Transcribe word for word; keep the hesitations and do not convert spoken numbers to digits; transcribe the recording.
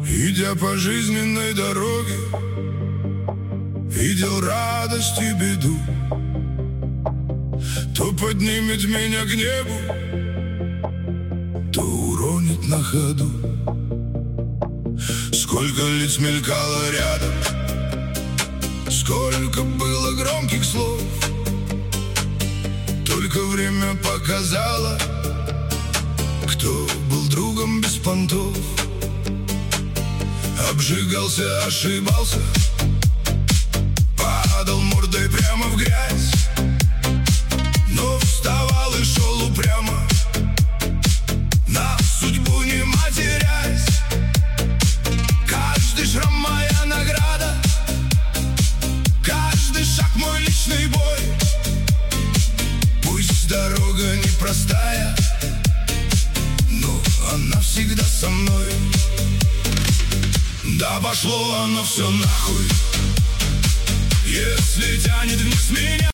Идя по жизненной дороге, видел радость и беду. То поднимет меня к небу, то уронит на ходу. Сколько лиц мелькало рядом, сколько было громких слов. Только время показало, кто был другом без понтов. Обжигался, ошибался, падал мордой прямо в грязь, но вставал и шел упрямо, на судьбу не матерясь. Каждый шрам моя награда, каждый шаг мой личный бой. Пусть дорога непростая, но она всегда со мной. Да пошло оно все нахуй, если тянет вниз меня.